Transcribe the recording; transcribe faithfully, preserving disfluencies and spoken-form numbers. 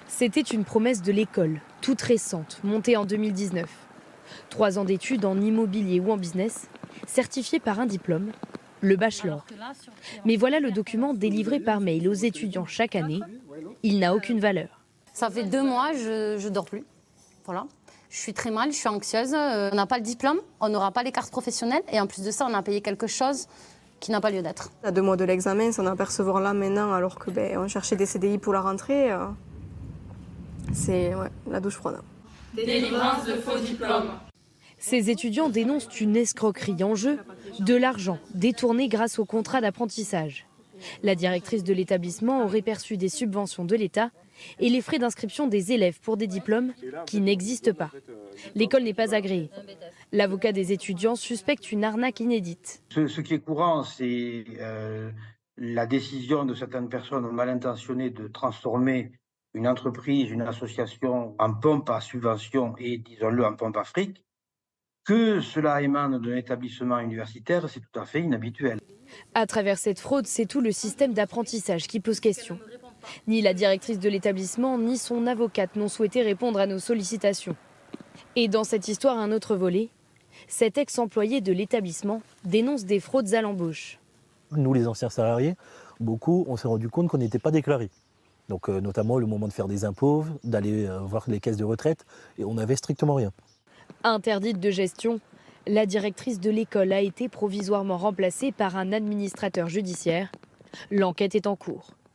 C'était une promesse de l'école, toute récente, montée en deux mille dix-neuf. Trois ans d'études en immobilier ou en business, certifiés par un diplôme, le bachelor. Mais voilà le document délivré par mail aux étudiants chaque année. Il n'a aucune valeur. Ça fait deux mois, je ne dors plus. Voilà. Je suis très mal, je suis anxieuse. Euh, on n'a pas le diplôme, on n'aura pas les cartes professionnelles. Et en plus de ça, on a payé quelque chose qui n'a pas lieu d'être. À deux mois de l'examen, s'en apercevoir là maintenant, alors que ben, on cherchait des C D I pour la rentrée, euh, c'est ouais, la douche froide. Délivrance de faux diplômes. Ces étudiants dénoncent une escroquerie en jeu, de l'argent détourné grâce au contrat d'apprentissage. La directrice de l'établissement aurait perçu des subventions de l'État et les frais d'inscription des élèves pour des diplômes qui n'existent pas. L'école n'est pas agréée. L'avocat des étudiants suspecte une arnaque inédite. Ce, ce qui est courant, c'est euh, la décision de certaines personnes mal intentionnées de transformer une entreprise, une association en pompe à subvention et, disons-le, en pompe à fric. Que cela émane d'un établissement universitaire, c'est tout à fait inhabituel. À travers cette fraude, c'est tout le système d'apprentissage qui pose question. Ni la directrice de l'établissement, ni son avocate n'ont souhaité répondre à nos sollicitations. Et dans cette histoire, un autre volet. Cet ex-employé de l'établissement dénonce des fraudes à l'embauche. Nous, les anciens salariés, beaucoup, on s'est rendu compte qu'on n'était pas déclarés. Donc, euh, notamment le moment de faire des impôts, d'aller euh, voir les caisses de retraite, et on n'avait strictement rien. Interdite de gestion, la directrice de l'école a été provisoirement remplacée par un administrateur judiciaire. L'enquête est en cours.